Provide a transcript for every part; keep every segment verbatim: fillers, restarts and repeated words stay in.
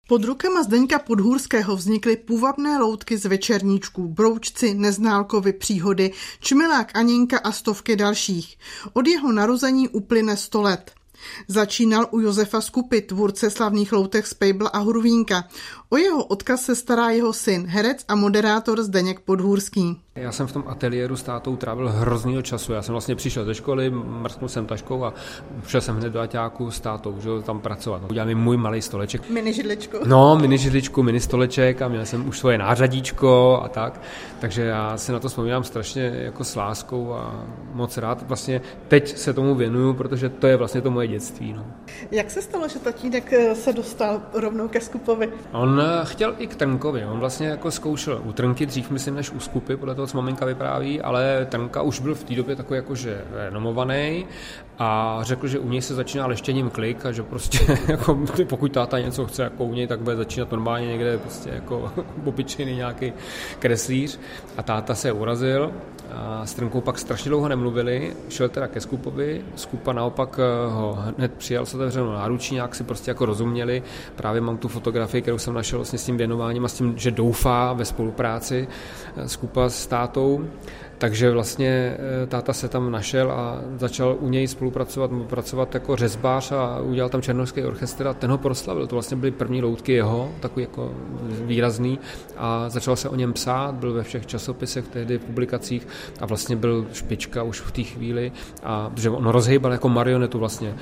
Pod rukama Zdeňka Podhůrského vznikly půvabné loutky z večerníčků, Broučci, Neználkovy příhody, Čmelák Aněnka a stovky dalších. Od jeho narození uplyne sto let. Začínal u Josefa Skupy, tvůrce slavných loutek z Pejbla a Hurvínka. O jeho odkaz se stará jeho syn, herec a moderátor Zdeněk Podhůrský. Já jsem v tom ateliéru s tátou trávil hroznýho času. Já jsem vlastně přišel ze školy, mrsknul jsem taškou a šel jsem hned do aťáku s tátou, že tam pracovat. Udělal mi můj malý stoleček. Mini židličku. No, mini židličku, mini stoleček a měl jsem už svoje nářadíčko a tak. Takže já se na to vzpomínám strašně jako s láskou a moc rád. Vlastně teď se tomu věnuju, protože to je vlastně to moje dětství. No. Jak se stalo, že tatínek se dostal rovnou ke Skupovi? On chtěl i k Trnkovi. On vlastně jako zkoušel u Trnky dřív, myslím, než u Skupy, podle toho, co maminka vypráví, ale Trnka už byl v té době takový jakože renomovaný a řekl, že u něj se začíná leštěním klik a že prostě jako, pokud táta něco chce jako u něj, tak bude začínat normálně někde prostě jako obyčejný nějaký kreslíř a táta se urazil. A s Trnkou pak strašně dlouho nemluvili, šel teda ke Skupovi, Skupa naopak ho hned přijal s otevřenou náručí, nějak si prostě jako rozuměli. Právě mám tu fotografii, kterou jsem našel vlastně s tím věnováním a s tím, že doufá ve spolupráci Skupa s tátou. Takže vlastně táta se tam našel a začal u něj spolupracovat, pracovat jako řezbář a udělal tam Černohorský orchestr a ten ho proslavil. To vlastně byly první loutky jeho, takový jako výrazný a začal se o něm psát, byl ve všech časopisech, tehdy publikacích a vlastně byl špička už v té chvíli a že on rozhejbal jako marionetu vlastně.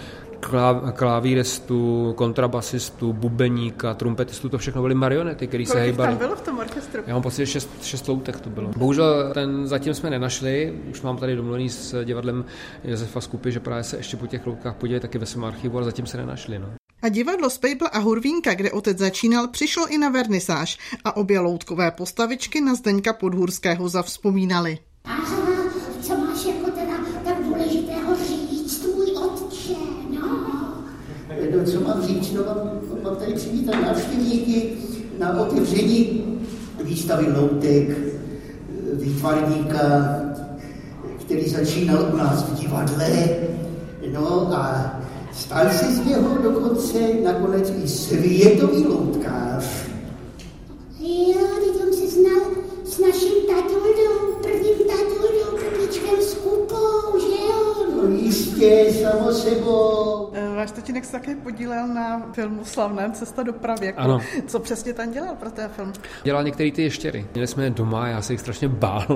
Klavíristu, kontrabasistu, bubeníka, trumpetistu, to všechno byly marionety, které se hejbaly. Kolik tam bylo v tom orchestru? Já mám pocit, že šest, šest loutek to bylo. Bohužel ten zatím jsme nenašli, už mám tady domluvený s divadlem Josefa Skupy, že právě se ještě po těch loutkách podívají taky ve svém archivu, ale zatím se nenašli. No. A divadlo z Pejbla a Hurvínka, kde otec začínal, přišlo i na vernisáž a obě loutkové postavičky na Zdeňka Podhůrského zavzpomínali. Aha, co máš jako teda tak důležitého říct, tvůj otče, no? No, co mám říct, no, mám, mám tady přivítat návštěvníky na otevření výstavy loutek výtvarníka, který začínal u nás v divadle, no a stal se z něho dokonce nakonec i světový loutkář. Jo, teď on se znal s naším tatulou, prvním tatulou, prvničkem Skupou, že jo? No jistě, samo sebou. Váš tatínek se také podílel na filmu Slavném Cesta do Pravěku. Ano. Co přesně tam dělal pro ten film? Dělal některý ty ještěry. Měli jsme je doma, já se jich strašně bál.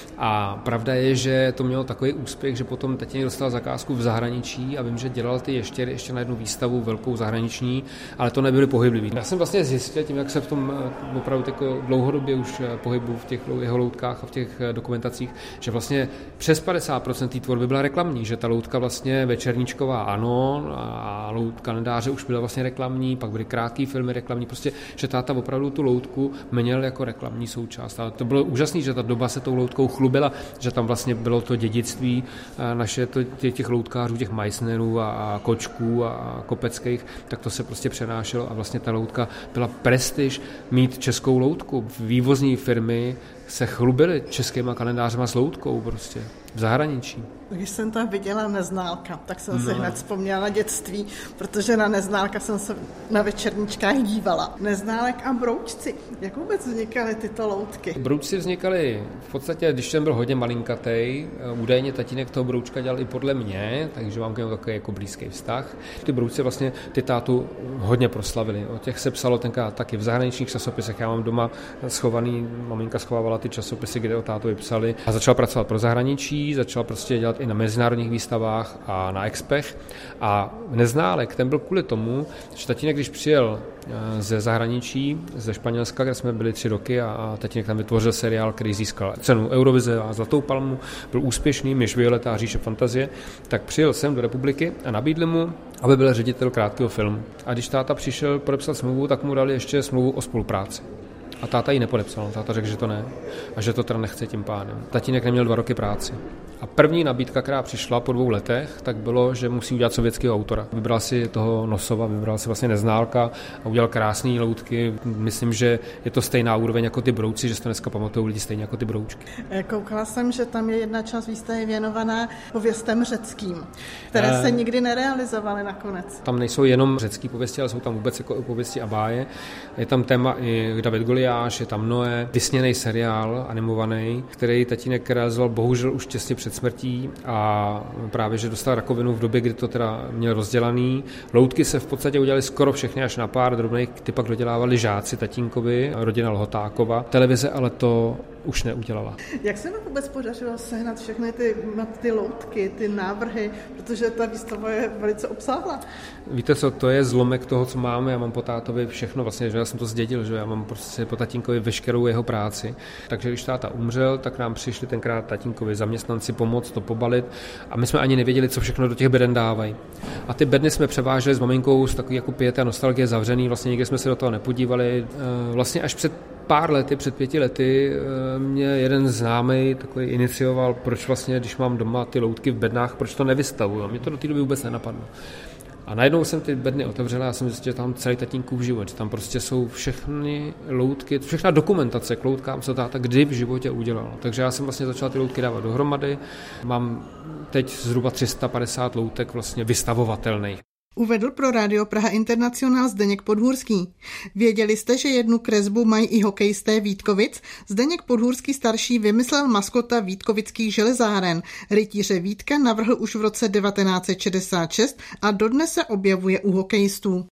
A pravda je, že to mělo takový úspěch, že potom tatínek dostal zakázku v zahraničí a vím, že dělal ty ještěry ještě na jednu výstavu velkou zahraniční, ale to nebyly pohybliví. Já jsem vlastně zjistil tím, jak se v tom opravdu jako dlouhodobě už pohybu v těch jeho loutkách a v těch dokumentacích, že vlastně přes padesát procent té tvorby byla reklamní, že ta loutka vlastně večerníčková ano, a loutka kalendáře už byla vlastně reklamní, pak byly krátký filmy reklamní, prostě, že táta opravdu tu loutku měl jako reklamní součást. Ale to bylo úžasné, že ta doba se tou loutkou chlubila, že tam vlastně bylo to dědictví naše to, těch loutkářů, těch Meissnerů a, a Kočků a, a Kopeckých, tak to se prostě přenášelo a vlastně ta loutka byla prestiž mít českou loutku. Vývozní firmy se chlubily českýma kalendářema s loutkou prostě v zahraničí. Když jsem tam viděla Neználka, tak jsem no. si hned vzpomněla na dětství, protože na Neználka jsem se na večerníčkách dívala. Neználek a Broučci. Jak vůbec vznikaly tyto loutky? Broučci vznikaly v podstatě, když jsem byl hodně malinkatej, údajně tatínek toho Broučka dělal i podle mě, takže mám k němu takový jako blízký vztah. Ty Broučci vlastně ty tátu hodně proslavili. O těch se psalo tenkrát taky v zahraničních časopisech. Já mám doma schovaný, maminka schovávala ty časopisy, kde o tátovi psali a začal pracovat pro zahraničí, začal prostě dělat i na mezinárodních výstavách a na expech. A Neználek, ten byl kvůli tomu, že tatínek, když přijel ze zahraničí, ze Španělska, kde jsme byli tři roky a, a tatínek tam vytvořil seriál, který získal cenu Eurovize a Zlatou palmu, byl úspěšný, Myš Violeta a Říše fantazie, tak přijel sem do republiky a nabídli mu, aby byl ředitel krátkého filmu. A když táta přišel podepsat smlouvu, tak mu dali ještě smlouvu o spolupráci. A táta ji nepodepsal, táta řekl, že to ne a že to teda nechce tím pádem. Tatínek neměl dva roky práci. A první nabídka, která přišla po dvou letech, tak bylo, že musí udělat sovětského autora. Vybral si toho Nosova, vybral si vlastně Neználka a udělal krásné loutky. Myslím, že je to stejná úroveň jako ty brouci, že se to dneska pamatují lidi stejně jako ty broučky. Koukala jsem, že tam je jedna část výstavy věnovaná pověstem řeckým, které e... se nikdy nerealizovaly nakonec. Tam nejsou jenom řecké pověsti, ale jsou tam vůbec jako pověsti a báje. Je tam téma i David Goliáš, je tam Noé, vysněný seriál animovaný, který tatínek realizoval bohužel už těsně před smrtí a právě, že dostal rakovinu v době, kdy to teda měl rozdělaný. Loutky se v podstatě udělali skoro všechny, až na pár drobných, ty pak dodělávali žáci tatínkovi, rodina Lhotákova. Televize ale to už neudělala. Jak se mi vůbec podařilo sehnat všechny ty, ty loutky, ty návrhy, protože ta výstava je velice obsáhlá? Víte co, to je zlomek toho, co máme. Já mám po tátovi všechno, vlastně, že já jsem to zdědil, že já mám prostě po tatínkovi veškerou jeho práci. Takže když táta umřel, tak nám přišli tenkrát tatínkovi zaměstnanci pomoct to pobalit a my jsme ani nevěděli, co všechno do těch beden dávají. A ty bedny jsme převáželi s maminkou z takový jako piety a nostalgie zavřený, vlastně nikdy jsme se do toho nepodívali. Vlastně až před pár lety, před pěti lety mě jeden známý takový inicioval, proč vlastně, když mám doma ty loutky v bednách, proč to nevystavuju. Mě to do té doby vůbec nenapadlo. A najednou jsem ty bedny otevřela a jsem zjistil, že tam celý tatínkův život, že tam prostě jsou všechny loutky, všechna dokumentace k loutkám, co táta kdy v životě udělal. Takže já jsem vlastně začal ty loutky dávat dohromady. Mám teď zhruba tři sta padesát loutek vlastně vystavovatelných. Uvedl pro Rádio Praha Internacionál Zdeněk Podhůrský. Věděli jste, že jednu kresbu mají i hokejisté Vítkovic? Zdeněk Podhůrský starší vymyslel maskota vítkovických železáren. Rytíře Vítka navrhl už v roce devatenáct set šedesát šest a dodnes se objevuje u hokejistů.